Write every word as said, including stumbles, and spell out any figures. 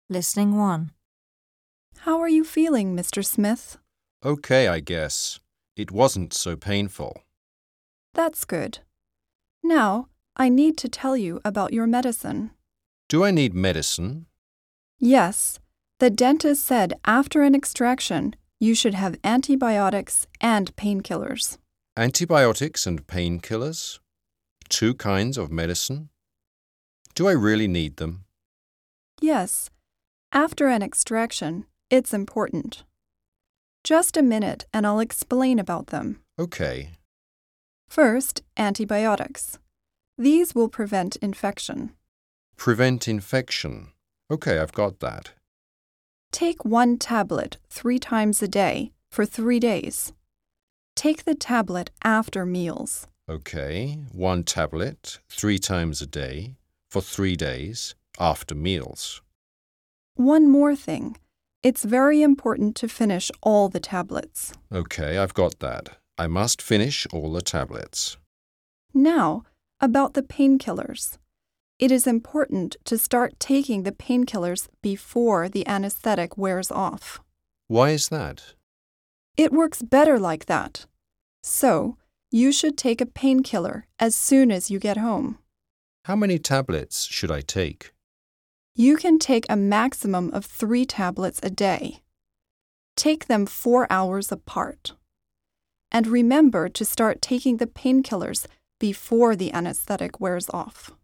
Listening one. How are you feeling, Mister Smith? Okay, I guess. It wasn't so painful. That's good. Now, I need to tell you about your medicine. Do I need medicine? Yes, the dentist said after an extraction, you should have antibiotics and painkillers. Antibiotics and painkillers? Two kinds of medicine? Do I really need them? Yes, after an extraction, it's important. Just a minute and I'll explain about them. Okay. First, antibiotics. These will prevent infection. Prevent infection. Okay, I've got that. Take one tablet three times a day for three days. Take the tablet after meals. Okay, one tablet, three times a day, for three days, after meals. One more thing. It's very important to finish all the tablets. Okay, I've got that. I must finish all the tablets. Now, about the painkillers. It is important to start taking the painkillers before the anesthetic wears off. Why is that? It works better like that. So, you should take a painkiller as soon as you get home. How many tablets should I take? You can take a maximum of three tablets a day. Take them four hours apart. And remember to start taking the painkillers before the anesthetic wears off.